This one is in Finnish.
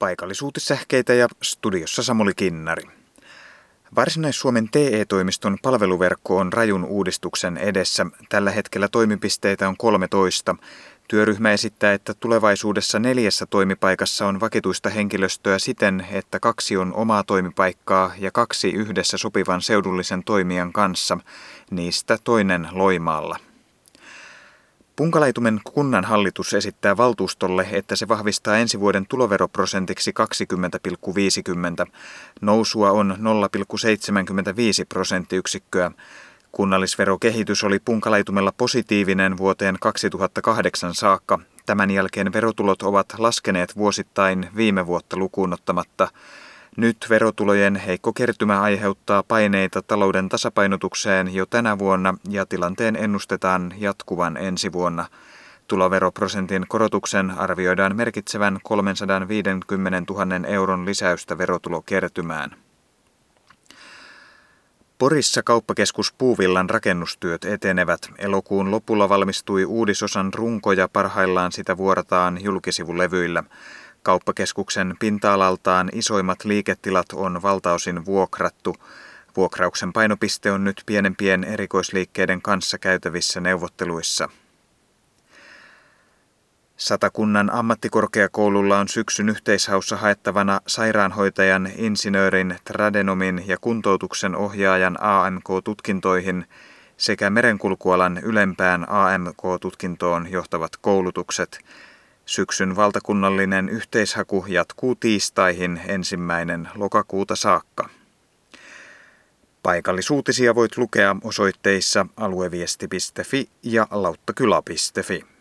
Paikallisuutissähkeitä ja studiossa Samuli Kinnari. Varsinais-Suomen TE-toimiston palveluverkko on rajun uudistuksen edessä. Tällä hetkellä toimipisteitä on 13. Työryhmä esittää, että tulevaisuudessa 4 toimipaikassa on vakituista henkilöstöä siten, että 2 on omaa toimipaikkaa ja 2 yhdessä sopivan seudullisen toimijan kanssa, niistä toinen Loimaalla. Punkalaitumen kunnanhallitus esittää valtuustolle, että se vahvistaa ensi vuoden tuloveroprosentiksi 20,50. Nousua on 0,75 prosenttiyksikköä. Kunnallisverokehitys oli Punkalaitumella positiivinen vuoteen 2008 saakka. Tämän jälkeen verotulot ovat laskeneet vuosittain viime vuotta lukuun ottamatta. Nyt verotulojen heikko kertymä aiheuttaa paineita talouden tasapainotukseen jo tänä vuonna ja tilanteen ennustetaan jatkuvan ensi vuonna. Tuloveroprosentin korotuksen arvioidaan merkitsevän 350 000 euron lisäystä verotulokertymään. Porissa kauppakeskus Puuvillan rakennustyöt etenevät. Elokuun lopulla valmistui uudisosan runko ja parhaillaan sitä vuorataan julkisivulevyillä. Kauppakeskuksen pinta-alaltaan isoimmat liiketilat on valtaosin vuokrattu. Vuokrauksen painopiste on nyt pienempien erikoisliikkeiden kanssa käytävissä neuvotteluissa. Satakunnan ammattikorkeakoululla on syksyn yhteishaussa haettavana sairaanhoitajan, insinöörin, tradenomin ja kuntoutuksen ohjaajan AMK-tutkintoihin sekä merenkulkualan ylempään AMK-tutkintoon johtavat koulutukset. Syksyn valtakunnallinen yhteishaku jatkuu tiistaihin 1. lokakuuta saakka. Paikallisuutisia voit lukea osoitteissa alueviesti.fi ja lauttakylä.fi.